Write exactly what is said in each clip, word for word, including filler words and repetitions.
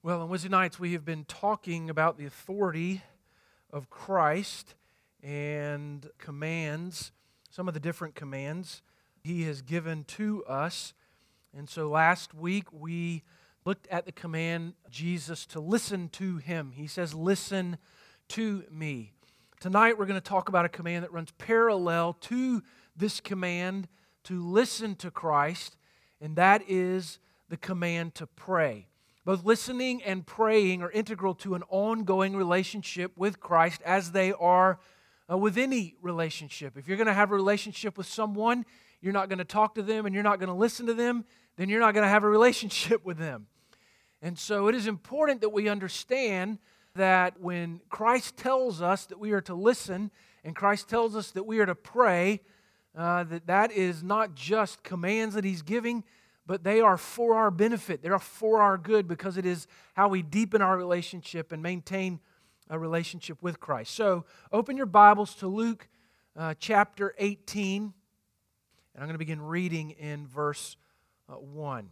Well, on Wednesday nights, we have been talking about the authority of Christ and commands, some of the different commands He has given to us. And so last week, we looked at the command of Jesus to listen to Him. He says, "Listen to me." Tonight, we're going to talk about a command that runs parallel to this command to listen to Christ, and that is the command to pray. Both listening and praying are integral to an ongoing relationship with Christ, as they are uh, with any relationship. If you're going to have a relationship with someone, you're not going to talk to them and you're not going to listen to them, then you're not going to have a relationship with them. And so it is important that we understand that when Christ tells us that we are to listen and Christ tells us that we are to pray, uh, that that is not just commands that He's giving, but they are for our benefit. They are for our good, because it is how we deepen our relationship and maintain a relationship with Christ. So open your Bibles to Luke uh, chapter eighteen, and I'm going to begin reading in verse uh, one.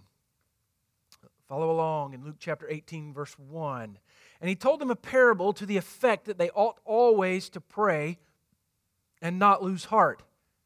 Follow along in Luke chapter eighteen, verse one. "And he told them a parable to the effect that they ought always to pray and not lose heart."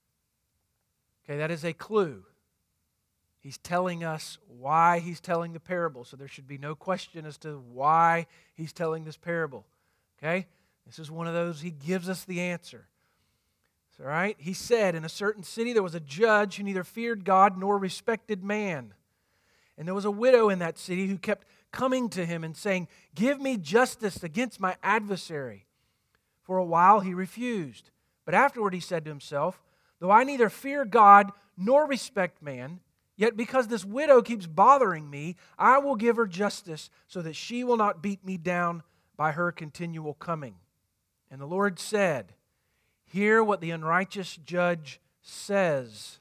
Okay, that is a clue. He's telling us why he's telling the parable, so there should be no question as to why he's telling this parable. Okay? This is one of those, he gives us the answer. All right? He said, "In a certain city there was a judge who neither feared God nor respected man. And there was a widow in that city who kept coming to him and saying, 'Give me justice against my adversary.' For a while he refused. But afterward he said to himself, 'Though I neither fear God nor respect man, yet because this widow keeps bothering me, I will give her justice so that she will not beat me down by her continual coming.' And the Lord said, 'Hear what the unrighteous judge says.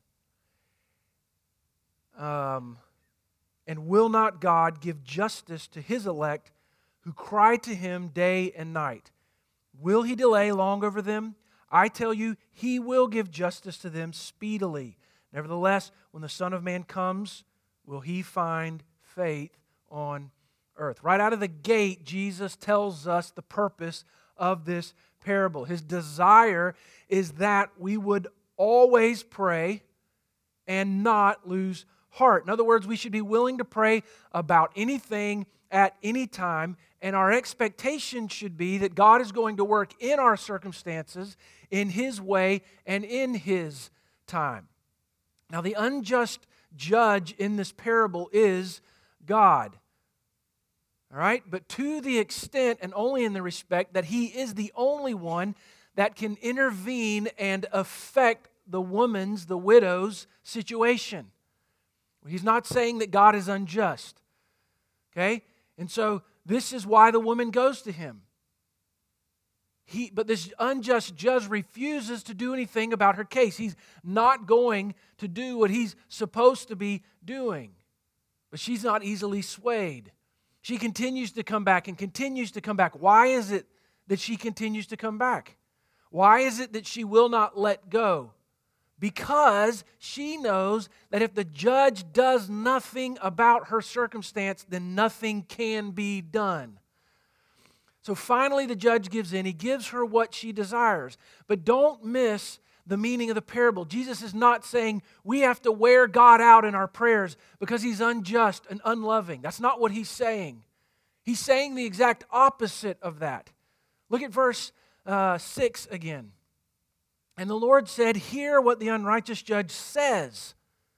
Um, and will not God give justice to His elect who cry to Him day and night? Will He delay long over them? I tell you, He will give justice to them speedily. Nevertheless, when the Son of Man comes, will He find faith on earth?'" Right out of the gate, Jesus tells us the purpose of this parable. His desire is that we would always pray and not lose heart. In other words, we should be willing to pray about anything at any time, and our expectation should be that God is going to work in our circumstances, in His way, and in His time. Now, the unjust judge in this parable is God. All right? But to the extent, and only in the respect, that He is the only one that can intervene and affect the woman's, the widow's situation. He's not saying that God is unjust. Okay? And so this is why the woman goes to Him. He, but this unjust judge refuses to do anything about her case. He's not going to do what he's supposed to be doing. But she's not easily swayed. She continues to come back and continues to come back. Why is it that she continues to come back? Why is it that she will not let go? Because she knows that if the judge does nothing about her circumstance, then nothing can be done. So finally the judge gives in. He gives her what she desires. But don't miss the meaning of the parable. Jesus is not saying we have to wear God out in our prayers because He's unjust and unloving. That's not what He's saying. He's saying the exact opposite of that. Look at verse uh, six again. "And the Lord said, 'Hear what the unrighteous judge says.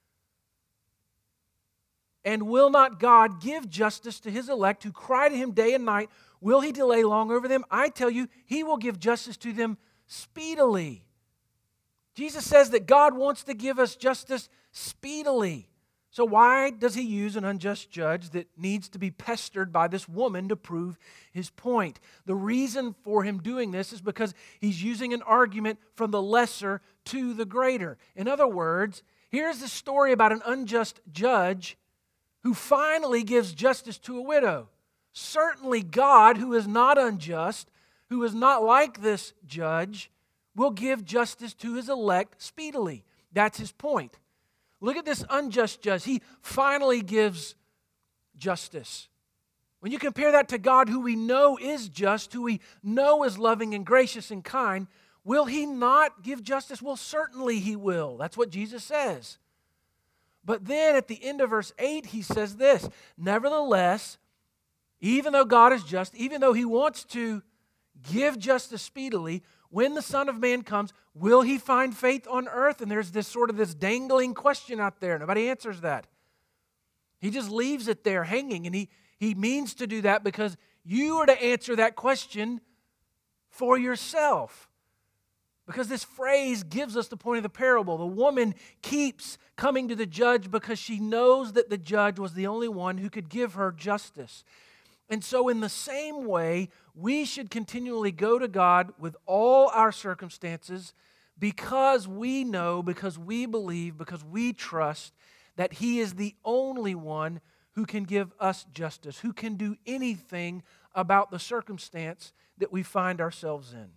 And will not God give justice to His elect who cry to Him day and night? Will He delay long over them? I tell you, He will give justice to them speedily.'" Jesus says that God wants to give us justice speedily. So why does He use an unjust judge that needs to be pestered by this woman to prove His point? The reason for Him doing this is because He's using an argument from the lesser to the greater. In other words, here's the story about an unjust judge who finally gives justice to a widow. Certainly God, who is not unjust, who is not like this judge, will give justice to His elect speedily. That's His point. Look at this unjust judge. He finally gives justice. When you compare that to God, who we know is just, who we know is loving and gracious and kind, will He not give justice? Well, certainly He will. That's what Jesus says. But then at the end of verse eight, He says this, nevertheless, even though God is just, even though He wants to give justice speedily, when the Son of Man comes, will He find faith on earth? And there's this sort of this dangling question out there. Nobody answers that. He just leaves it there hanging, and He He means to do that because you are to answer that question for yourself. Because this phrase gives us the point of the parable. The woman keeps coming to the judge because she knows that the judge was the only one who could give her justice. And so in the same way, we should continually go to God with all our circumstances because we know, because we believe, because we trust that He is the only one who can give us justice, who can do anything about the circumstance that we find ourselves in.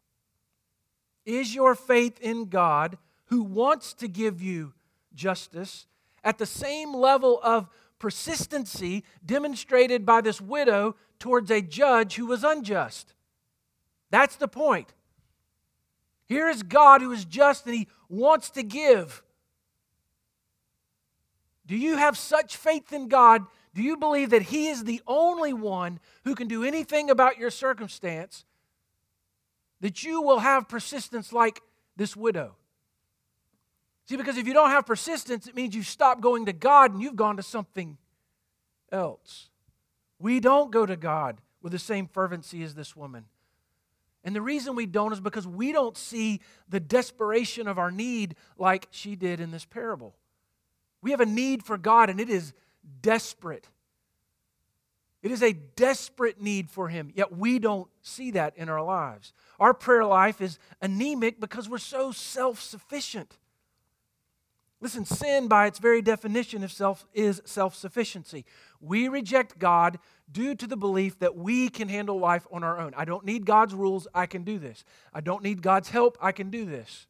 Is your faith in God, who wants to give you justice, at the same level of persistency demonstrated by this widow towards a judge who was unjust? That's the point. Here is God who is just and He wants to give. Do you have such faith in God? Do you believe that He is the only one who can do anything about your circumstance, that you will have persistence like this widow? See, because if you don't have persistence, it means you've stopped going to God and you've gone to something else. We don't go to God with the same fervency as this woman. And the reason we don't is because we don't see the desperation of our need like she did in this parable. We have a need for God, and it is desperate. It is a desperate need for Him, yet we don't see that in our lives. Our prayer life is anemic because we're so self-sufficient. Listen, sin by its very definition of self is self-sufficiency. We reject God due to the belief that we can handle life on our own. I don't need God's rules, I can do this. I don't need God's help, I can do this.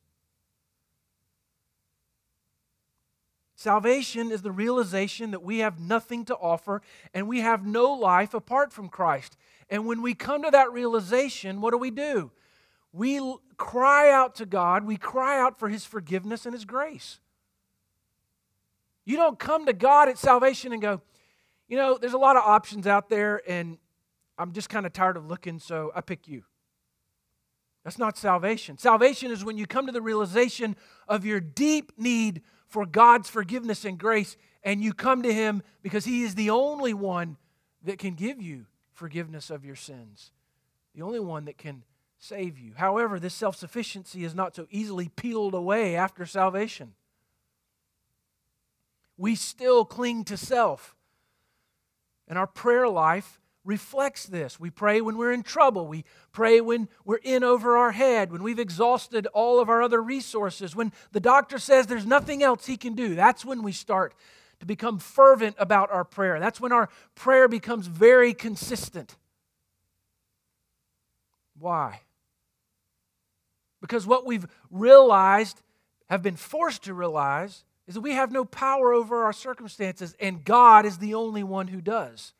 Salvation is the realization that we have nothing to offer and we have no life apart from Christ. And when we come to that realization, what do we do? We cry out to God, we cry out for His forgiveness and His grace. You don't come to God at salvation and go, you know, there's a lot of options out there and I'm just kind of tired of looking, so I pick you. That's not salvation. Salvation is when you come to the realization of your deep need for God's forgiveness and grace, and you come to Him because He is the only one that can give you forgiveness of your sins, the only one that can save you. However, this self-sufficiency is not so easily peeled away after salvation. We still cling to self, and our prayer life reflects this. We pray when we're in trouble. We pray when we're in over our head, when we've exhausted all of our other resources, when the doctor says there's nothing else he can do. That's when we start to become fervent about our prayer. That's when our prayer becomes very consistent. Why? Because what we've realized, have been forced to realize, is that we have no power over our circumstances, and God is the only one who does.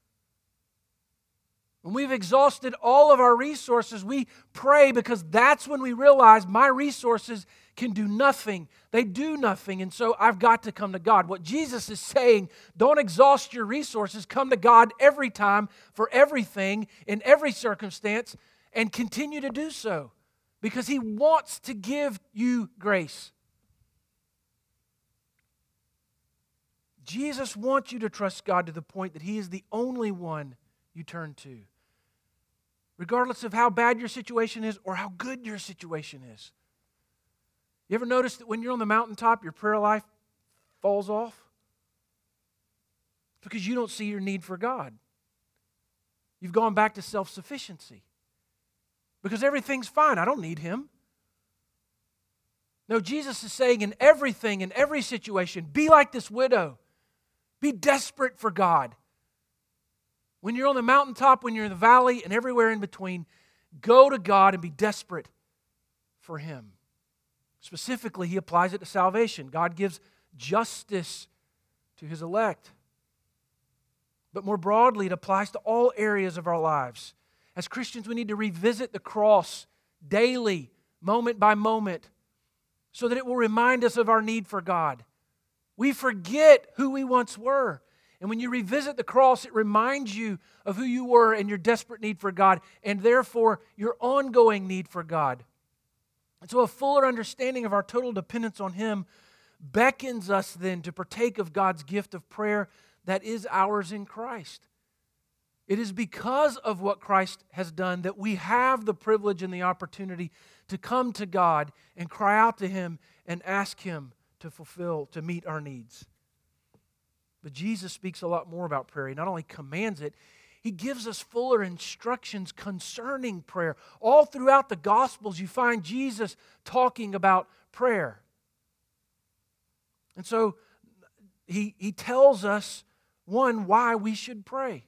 When we've exhausted all of our resources, we pray because that's when we realize my resources can do nothing. They do nothing, and so I've got to come to God. What Jesus is saying, don't exhaust your resources. Come to God every time for everything in every circumstance and continue to do so because He wants to give you grace. Jesus wants you to trust God to the point that He is the only one you turn to, regardless of how bad your situation is or how good your situation is. You ever notice that when you're on the mountaintop, your prayer life falls off? It's because you don't see your need for God. You've gone back to self-sufficiency. Because everything's fine. I don't need Him. No, Jesus is saying in everything, in every situation, be like this widow. Be desperate for God. When you're on the mountaintop, when you're in the valley, and everywhere in between, go to God and be desperate for Him. Specifically, He applies it to salvation. God gives justice to His elect. But more broadly, it applies to all areas of our lives. As Christians, we need to revisit the cross daily, moment by moment, so that it will remind us of our need for God. We forget who we once were. And when you revisit the cross, it reminds you of who you were and your desperate need for God, and therefore your ongoing need for God. And so a fuller understanding of our total dependence on Him beckons us then to partake of God's gift of prayer that is ours in Christ. It is because of what Christ has done that we have the privilege and the opportunity to come to God and cry out to Him and ask Him to fulfill, to meet our needs. But Jesus speaks a lot more about prayer. He not only commands it, He gives us fuller instructions concerning prayer. All throughout the Gospels, you find Jesus talking about prayer. And so he, he tells us, one, why we should pray.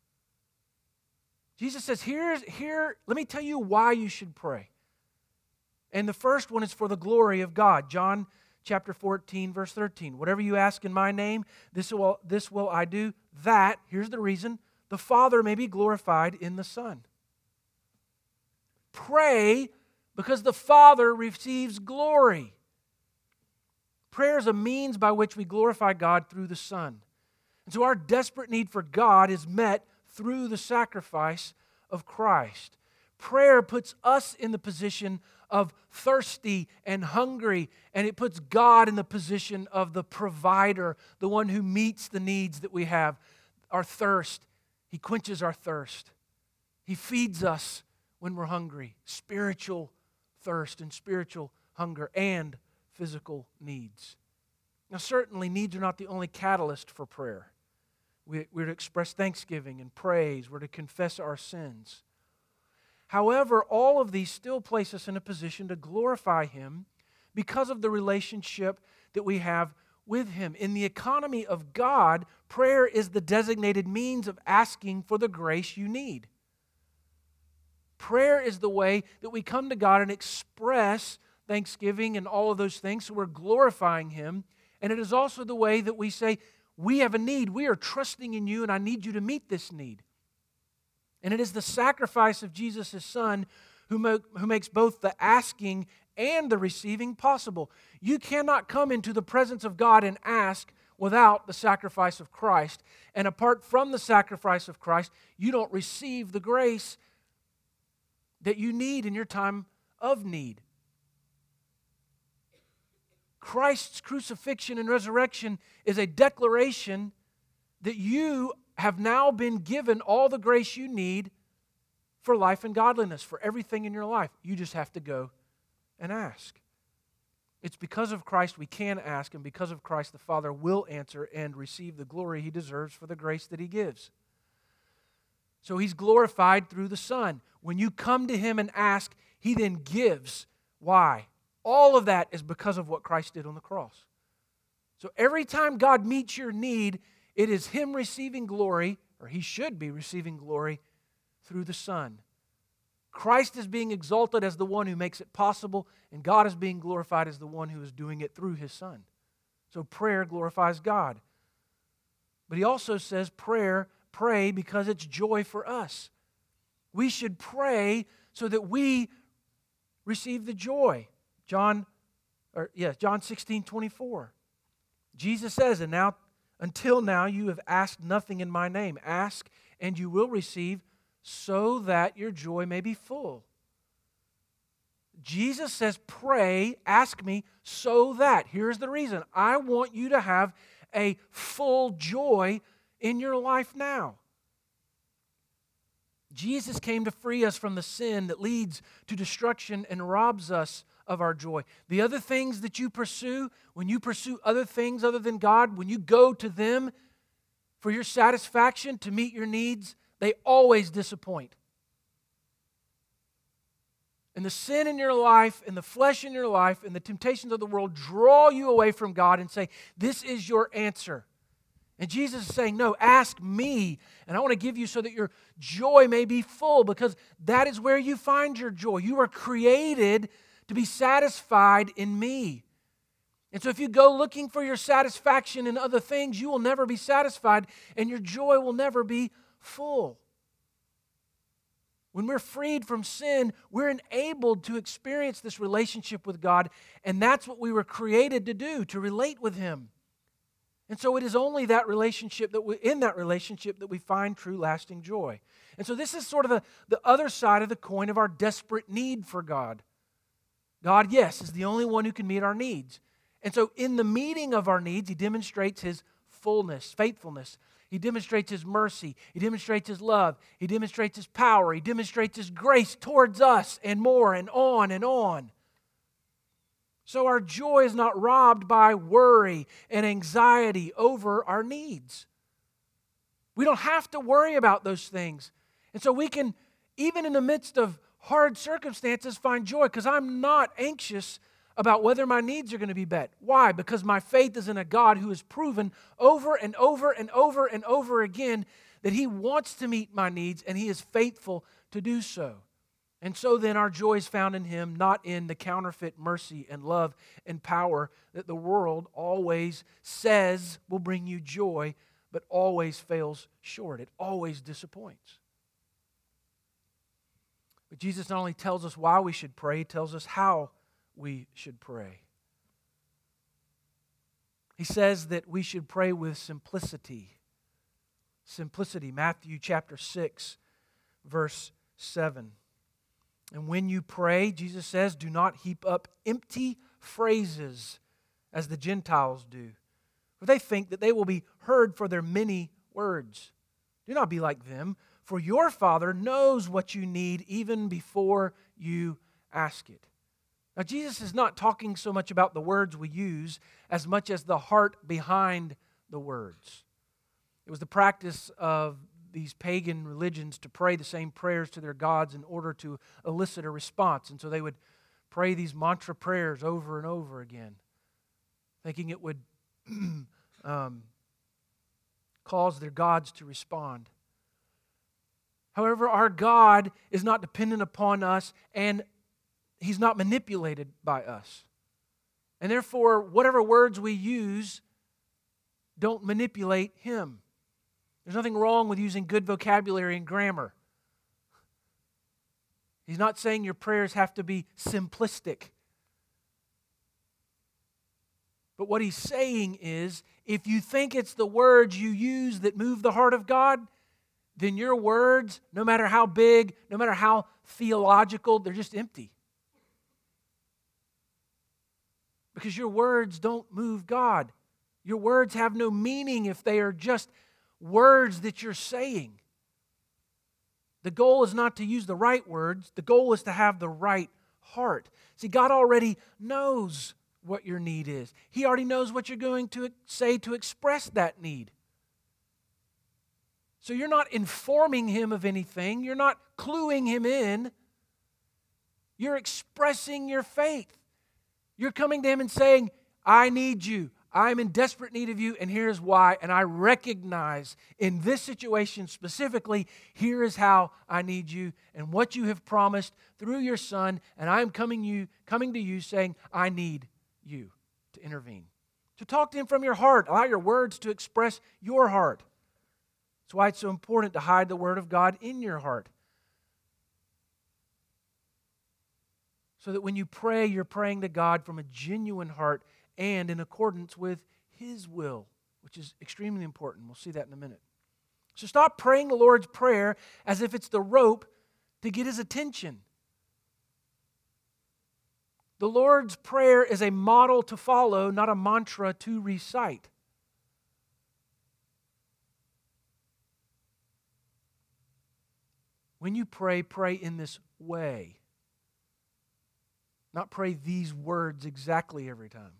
Jesus says, Here's, here, let me tell you why you should pray. And the first one is for the glory of God. John chapter fourteen, verse thirteen. Whatever you ask in my name, this will, this will I do. That, here's the reason, the Father may be glorified in the Son. Pray because the Father receives glory. Prayer is a means by which we glorify God through the Son. And so our desperate need for God is met through the sacrifice of Christ. Prayer puts us in the position of thirsty and hungry, and it puts God in the position of the provider, the one who meets the needs that we have. Our thirst, He quenches our thirst. He feeds us when we're hungry. Spiritual thirst and spiritual hunger and physical needs. Now, certainly, needs are not the only catalyst for prayer. We, we're to express thanksgiving and praise. We're to confess our sins. However, all of these still place us in a position to glorify Him because of the relationship that we have with Him. In the economy of God, prayer is the designated means of asking for the grace you need. Prayer is the way that we come to God and express thanksgiving and all of those things, so we're glorifying Him. And it is also the way that we say, we have a need. We are trusting in You, and I need You to meet this need. And it is the sacrifice of Jesus, His Son, who, mo- who makes both the asking and the receiving possible. You cannot come into the presence of God and ask without the sacrifice of Christ. And apart from the sacrifice of Christ, you don't receive the grace that you need in your time of need. Christ's crucifixion and resurrection is a declaration that you have now been given all the grace you need for life and godliness, for everything in your life. You just have to go and ask. It's because of Christ we can ask, and because of Christ the Father will answer and receive the glory He deserves for the grace that He gives. So He's glorified through the Son. When you come to Him and ask, He then gives. Why? All of that is because of what Christ did on the cross. So every time God meets your need, it is Him receiving glory, or He should be receiving glory, through the Son. Christ is being exalted as the one who makes it possible, and God is being glorified as the one who is doing it through His Son. So prayer glorifies God. But He also says prayer, pray because it's joy for us. We should pray so that we receive the joy. John, or yes, John sixteen twenty-four. Jesus says, and now, until now you have asked nothing in my name. Ask and you will receive, so that your joy may be full. Jesus says, pray, ask me, so that. Here's the reason. I want you to have a full joy in your life now. Jesus came to free us from the sin that leads to destruction and robs us of our joy. The other things that you pursue, when you pursue other things other than God, when you go to them for your satisfaction, to meet your needs, they always disappoint. And the sin in your life, and the flesh in your life, and the temptations of the world draw you away from God and say, this is your answer. And Jesus is saying, no, ask me, and I want to give you so that your joy may be full, because that is where you find your joy. You are created to be satisfied in me. And so if you go looking for your satisfaction in other things, you will never be satisfied and your joy will never be full. When we're freed from sin, we're enabled to experience this relationship with God, and that's what we were created to do, to relate with Him. And so it is only that relationship that we, in that relationship that we find true lasting joy. And so this is sort of the, the other side of the coin of our desperate need for God. God, yes, is the only one who can meet our needs. And so in the meeting of our needs, He demonstrates His fullness, faithfulness. He demonstrates His mercy. He demonstrates His love. He demonstrates His power. He demonstrates His grace towards us, and more, and on and on. So our joy is not robbed by worry and anxiety over our needs. We don't have to worry about those things. And so we can, even in the midst of hard circumstances, find joy, because I'm not anxious about whether my needs are going to be met. Why? Because my faith is in a God who has proven over and over and over and over again that He wants to meet my needs, and He is faithful to do so. And so then our joy is found in Him, not in the counterfeit mercy and love and power that the world always says will bring you joy, but always fails short. It always disappoints. But Jesus not only tells us why we should pray, He tells us how we should pray. He says that we should pray with simplicity. Simplicity, Matthew chapter six, verse seven. And when you pray, Jesus says, do not heap up empty phrases as the Gentiles do, for they think that they will be heard for their many words. Do not be like them, for your Father knows what you need even before you ask it. Now, Jesus is not talking so much about the words we use as much as the heart behind the words. It was the practice of these pagan religions to pray the same prayers to their gods in order to elicit a response. And so they would pray these mantra prayers over and over again, thinking it would um, cause their gods to respond. However, our God is not dependent upon us, and He's not manipulated by us. And therefore, whatever words we use don't manipulate Him. There's nothing wrong with using good vocabulary and grammar. He's not saying your prayers have to be simplistic. But what He's saying is, if you think it's the words you use that move the heart of God, then your words, no matter how big, no matter how theological, they're just empty. Because your words don't move God. Your words have no meaning if they are just words that you're saying. The goal is not to use the right words. The goal is to have the right heart. See, God already knows what your need is. He already knows what you're going to say to express that need. So you're not informing Him of anything. You're not cluing Him in. You're expressing your faith. You're coming to Him and saying, I need you. I'm in desperate need of you, and here's why. And I recognize in this situation specifically, here is how I need you and what you have promised through your Son. And I'm coming you, coming to you saying, I need you to intervene. So talk to Him from your heart. Allow your words to express your heart. That's why it's so important to hide the Word of God in your heart. So that when you pray, you're praying to God from a genuine heart and in accordance with His will, which is extremely important. We'll see that in a minute. So stop praying the Lord's Prayer as if it's the rope to get His attention. The Lord's Prayer is a model to follow, not a mantra to recite. When you pray, pray in this way. Not pray these words exactly every time.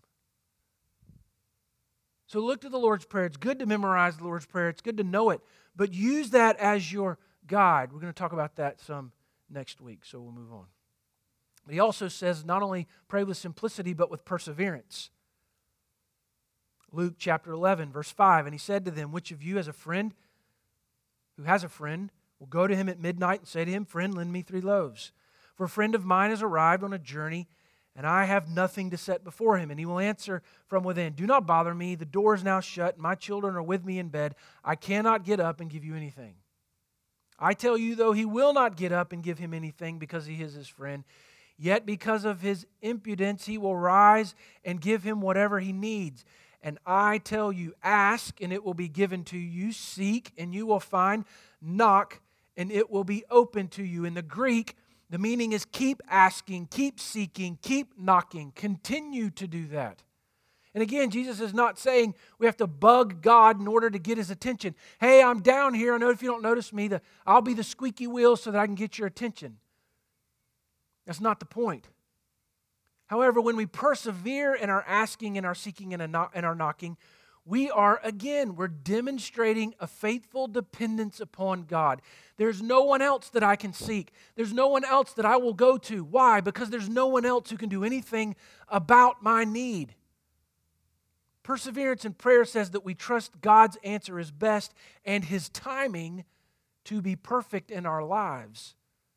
So look to the Lord's Prayer. It's good to memorize the Lord's Prayer. It's good to know it. But use that as your guide. We're going to talk about that some next week, so we'll move on. But He also says not only pray with simplicity, but with perseverance. Luke chapter eleven, verse five, and He said to them, which of you has a friend who has a friend will go to him at midnight and say to him, friend, lend me three loaves. For a friend of mine has arrived on a journey, and I have nothing to set before him. And he will answer from within, do not bother me. The door is now shut, and my children are with me in bed. I cannot get up and give you anything. I tell you, though he will not get up and give him anything because he is his friend, yet because of his impudence he will rise and give him whatever he needs. And I tell you, ask, and it will be given to you. Seek, and you will find. Knock, and it will be open to you. In the Greek, the meaning is keep asking, keep seeking, keep knocking. Continue to do that. And again, Jesus is not saying we have to bug God in order to get His attention. Hey, I'm down here. I know if you don't notice me, the, I'll be the squeaky wheel so that I can get your attention. That's not the point. However, when we persevere in our asking and our seeking and our knocking, we are, again, we're demonstrating a faithful dependence upon God. There's no one else that I can seek. There's no one else that I will go to. Why? Because there's no one else who can do anything about my need. Perseverance in prayer says that we trust God's answer is best and His timing to be perfect in our lives.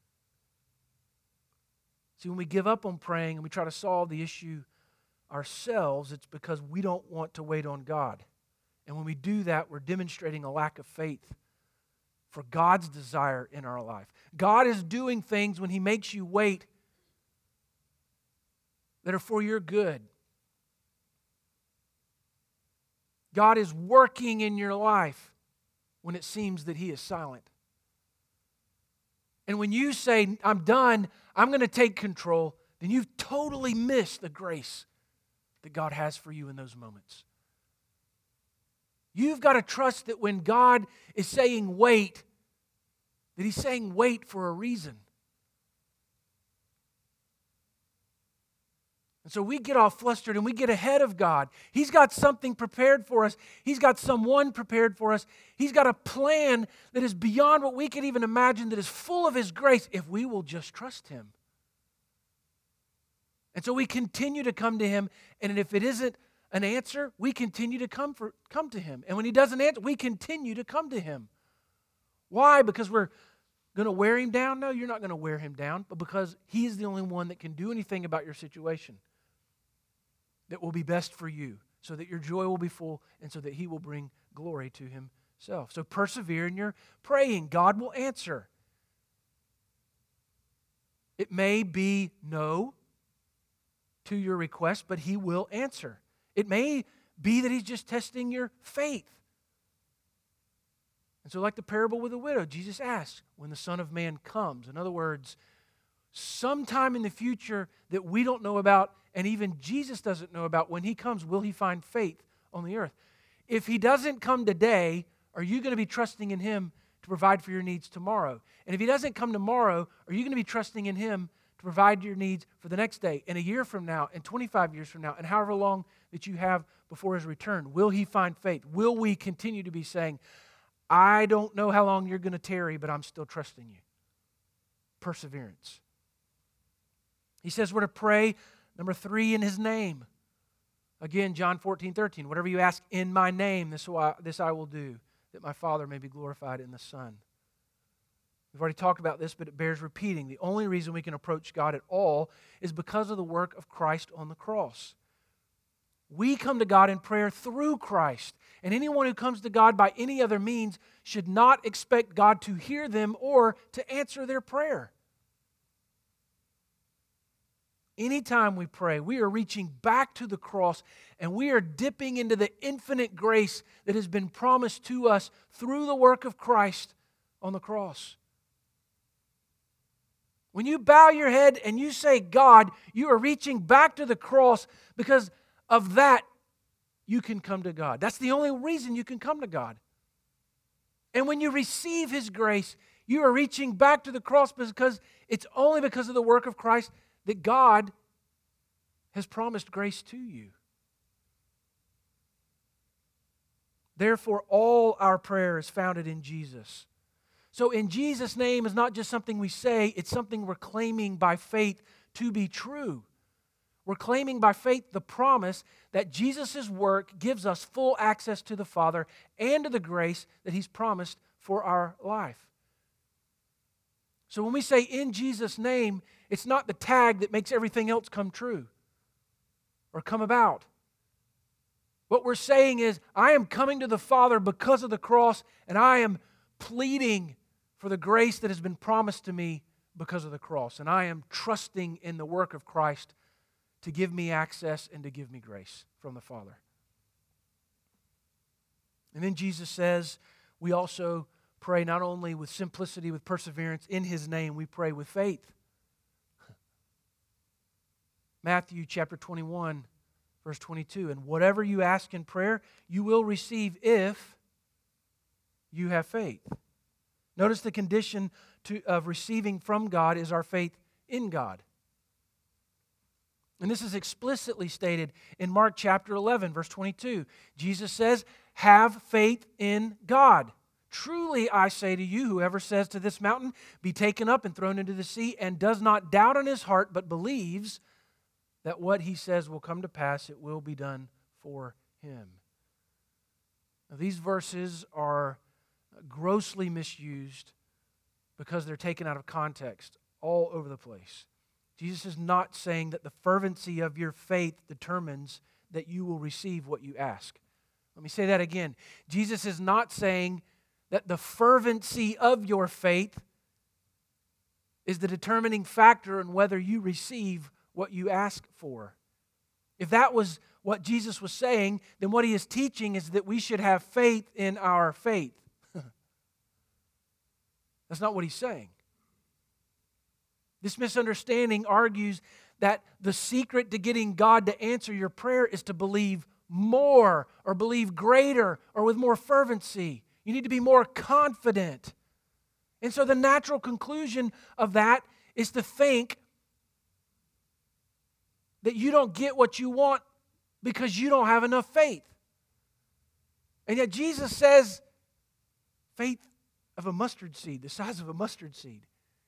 See, when we give up on praying and we try to solve the issue ourselves, it's because we don't want to wait on God. And when we do that, we're demonstrating a lack of faith for God's desire in our life. God is doing things when He makes you wait that are for your good. God is working in your life when it seems that He is silent. And when you say, I'm done, I'm going to take control, then you've totally missed the grace that God has for you in those moments. You've got to trust that when God is saying wait, that He's saying wait for a reason. And so we get all flustered and we get ahead of God. He's got something prepared for us. He's got someone prepared for us. He's got a plan that is beyond what we could even imagine, that is full of His grace if we will just trust Him. And so we continue to come to Him, and if it isn't an answer, we continue to come for, come to Him. And when He doesn't answer, we continue to come to Him. Why? Because we're going to wear Him down? No, you're not going to wear Him down, but because He is the only one that can do anything about your situation that will be best for you, so that your joy will be full and so that He will bring glory to Himself. So persevere in your praying. God will answer. It may be no to your request, but He will answer. It may be that He's just testing your faith. And so like the parable with the widow, Jesus asks, when the Son of Man comes. In other words, sometime in the future that we don't know about, and even Jesus doesn't know about, when He comes, will He find faith on the earth? If He doesn't come today, are you going to be trusting in Him to provide for your needs tomorrow? And if He doesn't come tomorrow, are you going to be trusting in Him to provide your needs for the next day, and a year from now, and twenty-five years from now, and however long that you have before His return? Will He find faith? Will we continue to be saying, I don't know how long you're going to tarry, but I'm still trusting you? Perseverance. He says we're to pray, number three, in His name. Again, John fourteen, thirteen, whatever you ask in my name, this, will I, this I will do, that my Father may be glorified in the Son. We've already talked about this, but it bears repeating. The only reason we can approach God at all is because of the work of Christ on the cross. We come to God in prayer through Christ, and anyone who comes to God by any other means should not expect God to hear them or to answer their prayer. Anytime we pray, we are reaching back to the cross and we are dipping into the infinite grace that has been promised to us through the work of Christ on the cross. When you bow your head and you say, God, you are reaching back to the cross, because of that, you can come to God. That's the only reason you can come to God. And when you receive His grace, you are reaching back to the cross, because it's only because of the work of Christ that God has promised grace to you. Therefore, all our prayer is founded in Jesus. So in Jesus' name is not just something we say, it's something we're claiming by faith to be true. We're claiming by faith the promise that Jesus' work gives us full access to the Father and to the grace that He's promised for our life. So when we say in Jesus' name, it's not the tag that makes everything else come true or come about. What we're saying is, I am coming to the Father because of the cross, and I am pleading for the grace that has been promised to me because of the cross. And I am trusting in the work of Christ to give me access and to give me grace from the Father. And then Jesus says, we also pray not only with simplicity, with perseverance in His name, we pray with faith. Matthew chapter twenty-one, verse twenty-two, and whatever you ask in prayer, you will receive if you have faith. Notice the condition to, of receiving from God is our faith in God. And this is explicitly stated in Mark chapter eleven, verse twenty-two. Jesus says, have faith in God. Truly I say to you, whoever says to this mountain, be taken up and thrown into the sea, and does not doubt in his heart, but believes that what he says will come to pass, it will be done for him. Now, these verses are grossly misused because they're taken out of context all over the place. Jesus is not saying that the fervency of your faith determines that you will receive what you ask. Let me say that again. Jesus is not saying that the fervency of your faith is the determining factor in whether you receive what you ask for. If that was what Jesus was saying, then what He is teaching is that we should have faith in our faith. That's not what He's saying. This misunderstanding argues that the secret to getting God to answer your prayer is to believe more or believe greater or with more fervency. You need to be more confident. And so the natural conclusion of that is to think that you don't get what you want because you don't have enough faith. And yet Jesus says, faith of a mustard seed, the size of a mustard seed.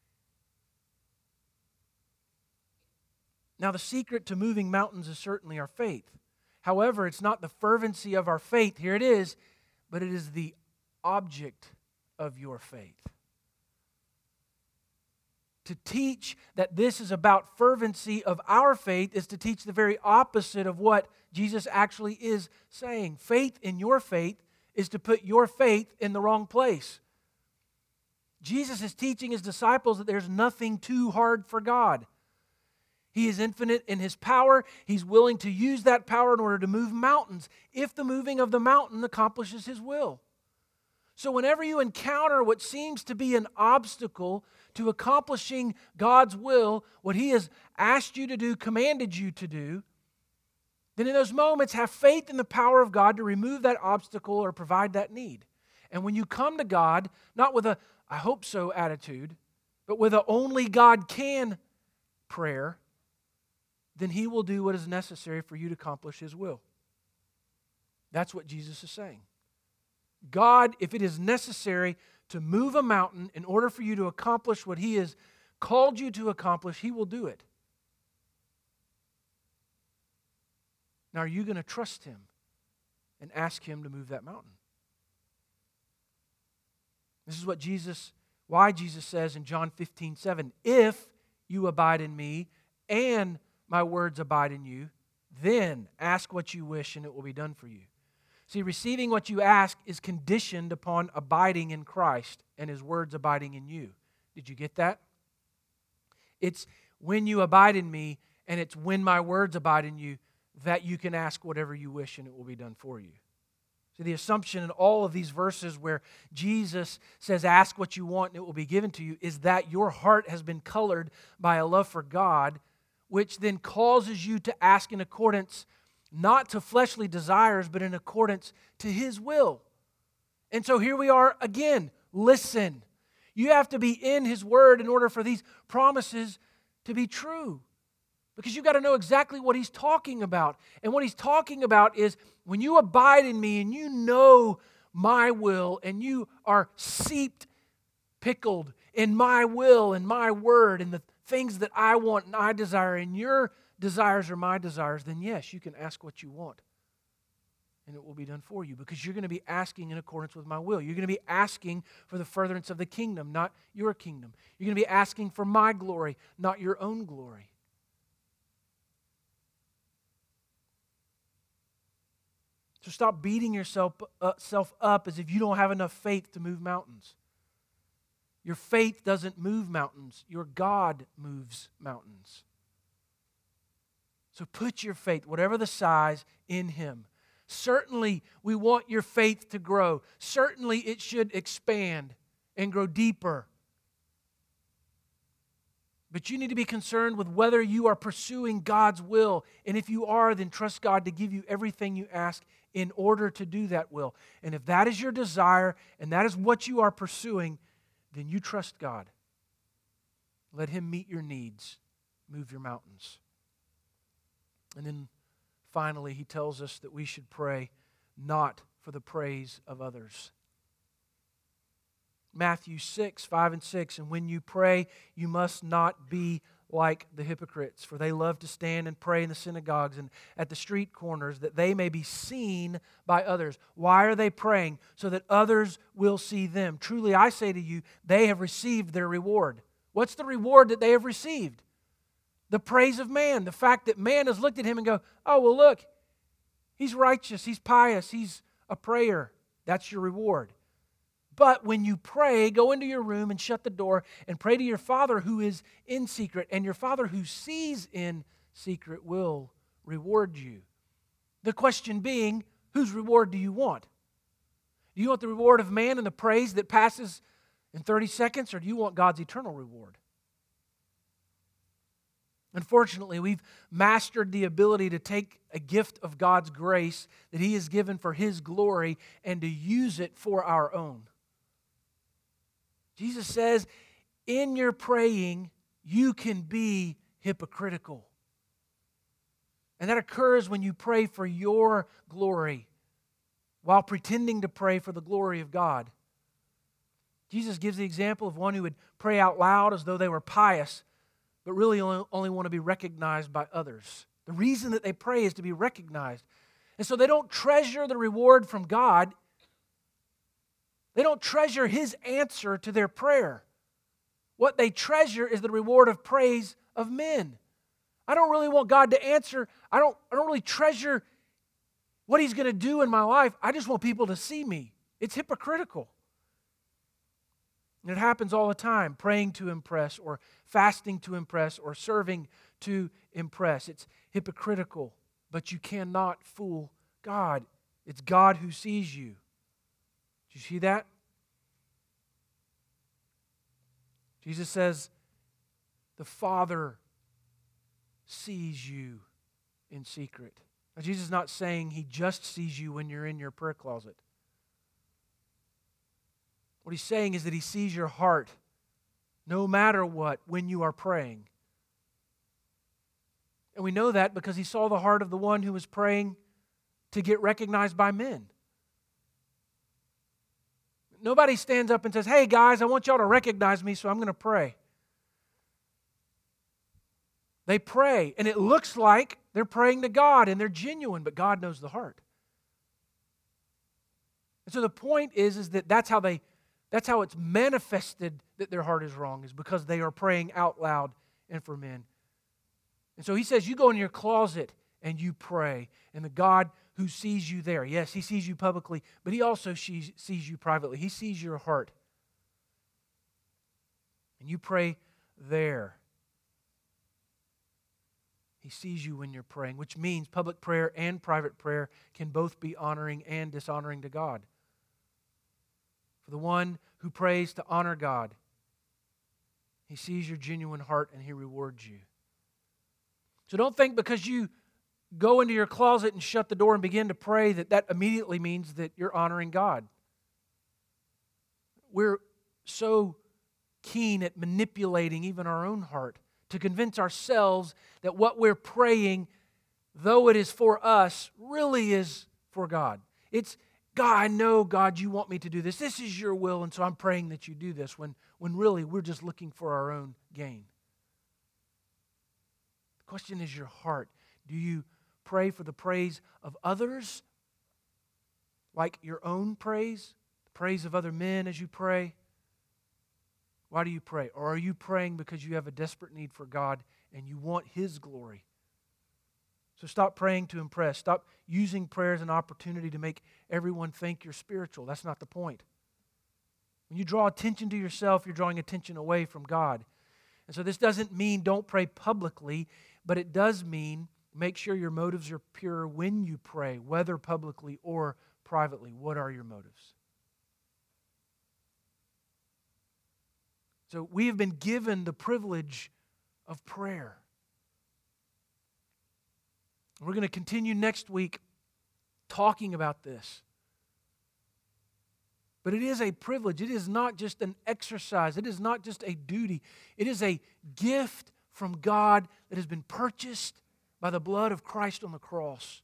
Now, the secret to moving mountains is certainly our faith. However, it's not the fervency of our faith, here it is, but it is the object of your faith. To teach that this is about fervency of our faith is to teach the very opposite of what Jesus actually is saying. Faith in your faith is to put your faith in the wrong place. Jesus is teaching His disciples that there's nothing too hard for God. He is infinite in His power. He's willing to use that power in order to move mountains if the moving of the mountain accomplishes His will. So whenever you encounter what seems to be an obstacle to accomplishing God's will, what He has asked you to do, commanded you to do, then in those moments have faith in the power of God to remove that obstacle or provide that need. And when you come to God, not with a I hope so attitude, but with a only God can prayer, then He will do what is necessary for you to accomplish His will. That's what Jesus is saying. God, if it is necessary to move a mountain in order for you to accomplish what He has called you to accomplish, He will do it. Now, are you going to trust Him and ask Him to move that mountain? This is what Jesus, why Jesus says in John fifteen seven, if you abide in me and my words abide in you, then ask what you wish and it will be done for you. See, receiving what you ask is conditioned upon abiding in Christ and His words abiding in you. Did you get that? It's when you abide in me and it's when my words abide in you that you can ask whatever you wish and it will be done for you. So the assumption in all of these verses where Jesus says, ask what you want and it will be given to you, is that your heart has been colored by a love for God, which then causes you to ask in accordance not to fleshly desires, but in accordance to His will. And so here we are again. Listen. You have to be in His Word in order for these promises to be true. Because you've got to know exactly what He's talking about. And what He's talking about is when you abide in me and you know my will and you are seeped, pickled in my will and my word and the things that I want and I desire and your desires are my desires, then yes, you can ask what you want. and it will be done for you, because you're going to be asking in accordance with my will. You're going to be asking for the furtherance of the kingdom, not your kingdom. You're going to be asking for my glory, not your own glory. So stop beating yourself uh, self up as if you don't have enough faith to move mountains. Your faith doesn't move mountains. Your God moves mountains. So put your faith, whatever the size, in Him. Certainly, we want your faith to grow. Certainly, it should expand and grow deeper. But you need to be concerned with whether you are pursuing God's will. And if you are, then trust God to give you everything you ask in order to do that will. And if that is your desire and that is what you are pursuing, then you trust God. Let Him meet your needs. Move your mountains. And then finally, he tells us that we should pray not for the praise of others. Matthew six, five and six, and when you pray, you must not be like the hypocrites, for they love to stand and pray in the synagogues and at the street corners, that they may be seen by others. Why are they praying? So that others will see them. Truly, I say to you, they have received their reward. What's the reward that they have received? The praise of man. The fact that man has looked at him and go, oh, well, look, he's righteous, he's pious, he's a prayer. That's your reward. But when you pray, go into your room and shut the door and pray to your Father who is in secret, and your Father who sees in secret will reward you. The question being, whose reward do you want? Do you want the reward of man and the praise that passes in thirty seconds, or do you want God's eternal reward? Unfortunately, we've mastered the ability to take a gift of God's grace that He has given for His glory and to use it for our own. Jesus says, in your praying, you can be hypocritical. And that occurs when you pray for your glory while pretending to pray for the glory of God. Jesus gives the example of one who would pray out loud as though they were pious, but really only, only want to be recognized by others. The reason that they pray is to be recognized. And so they don't treasure the reward from God. They don't treasure His answer to their prayer. What they treasure is the reward of praise of men. I don't really want God to answer. I don't, I don't really treasure what He's going to do in my life. I just want people to see me. It's hypocritical. And it happens all the time, praying to impress or fasting to impress or serving to impress. It's hypocritical, but you cannot fool God. It's God who sees you. Do you see that? Jesus says, the Father sees you in secret. Now, Jesus is not saying He just sees you when you're in your prayer closet. What He's saying is that He sees your heart no matter what when you are praying. And we know that because He saw the heart of the one who was praying to get recognized by men. Nobody stands up and says, hey guys, I want y'all to recognize me, so I'm going to pray. They pray, and it looks like they're praying to God, and they're genuine, but God knows the heart. And so the point is, is that that's how they, that's how it's manifested that their heart is wrong, is because they are praying out loud and for men. And so He says, you go in your closet and you pray, and the God who sees you there. Yes, He sees you publicly, but He also sees, sees you privately. He sees your heart. And you pray there. He sees you when you're praying, which means public prayer and private prayer can both be honoring and dishonoring to God. For the one who prays to honor God, He sees your genuine heart and He rewards you. So don't think because you go into your closet and shut the door and begin to pray that that immediately means that you're honoring God. We're so keen at manipulating even our own heart to convince ourselves that what we're praying, though it is for us, really is for God. It's, God, I know, God, you want me to do this. This is your will, and so I'm praying that you do this, when, when really we're just looking for our own gain. The question is your heart. Do you pray for the praise of others, like your own praise, the praise of other men as you pray? Why do you pray? Or are you praying because you have a desperate need for God and you want His glory? So stop praying to impress. Stop using prayer as an opportunity to make everyone think you're spiritual. That's not the point. When you draw attention to yourself, you're drawing attention away from God. And so this doesn't mean don't pray publicly, but it does mean make sure your motives are pure when you pray, whether publicly or privately. What are your motives? So we have been given the privilege of prayer. We're going to continue next week talking about this. But it is a privilege. It is not just an exercise. It is not just a duty. It is a gift from God that has been purchased by the blood of Christ on the cross.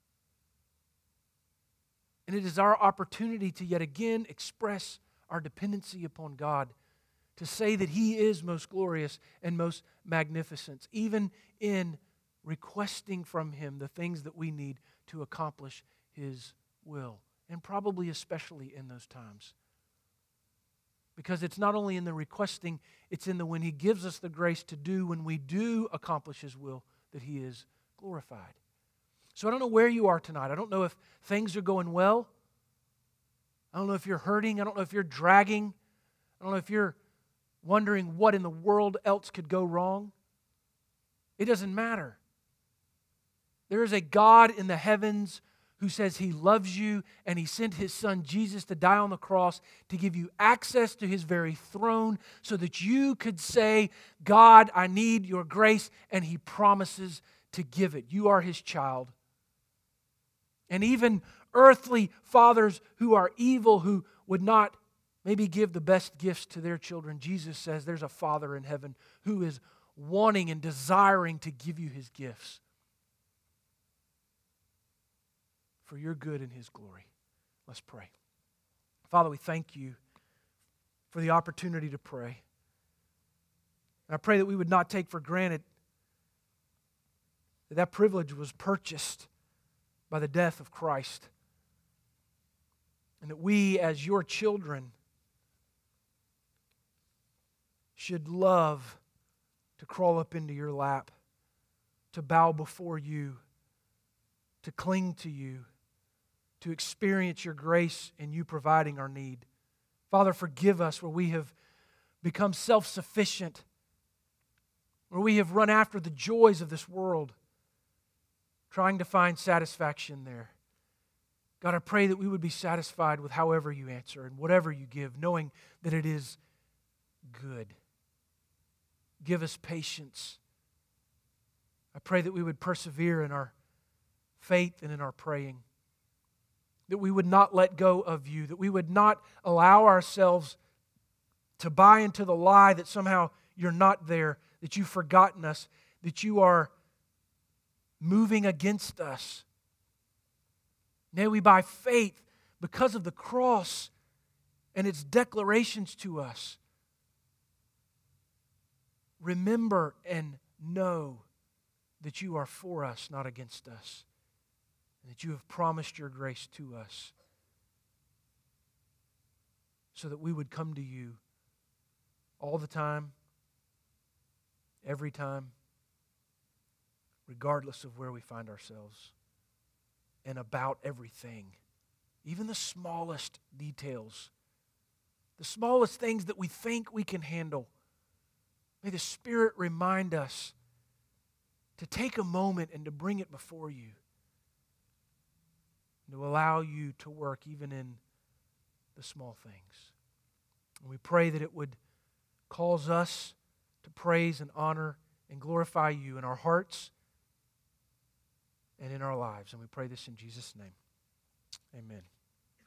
And it is our opportunity to yet again express our dependency upon God, to say that He is most glorious and most magnificent, even in requesting from Him the things that we need to accomplish His will. And probably especially in those times. Because it's not only in the requesting, it's in the when He gives us the grace to do, when we do accomplish His will, that He is glorified. So I don't know where you are tonight. I don't know if things are going well. I don't know if you're hurting. I don't know if you're dragging. I don't know if you're wondering what in the world else could go wrong. It doesn't matter. There is a God in the heavens who says He loves you, and He sent His Son Jesus to die on the cross to give you access to His very throne so that you could say, God, I need your grace, and He promises to give it. You are His child. And even earthly fathers who are evil, who would not maybe give the best gifts to their children, Jesus says there's a Father in heaven who is wanting and desiring to give you His gifts for your good and His glory. Let's pray. Father, we thank You for the opportunity to pray. And I pray that we would not take for granted that that privilege was purchased by the death of Christ. And that we, as Your children, should love to crawl up into Your lap, to bow before You, to cling to You, to experience Your grace and You providing our need. Father, forgive us where we have become self-sufficient, where we have run after the joys of this world, trying to find satisfaction there. God, I pray that we would be satisfied with however You answer and whatever You give, knowing that it is good. Give us patience. I pray that we would persevere in our faith and in our praying. That we would not let go of You, that we would not allow ourselves to buy into the lie that somehow You're not there, that You've forgotten us, that You are moving against us. May we, by faith, because of the cross and its declarations to us, remember and know that You are for us, not against us, and that You have promised Your grace to us so that we would come to You all the time, every time, regardless of where we find ourselves, and about everything, even the smallest details, the smallest things that we think we can handle. May the Spirit remind us to take a moment and to bring it before You, and to allow You to work even in the small things. And we pray that it would cause us to praise and honor and glorify You in our hearts and in our lives. And we pray this in Jesus' name. Amen.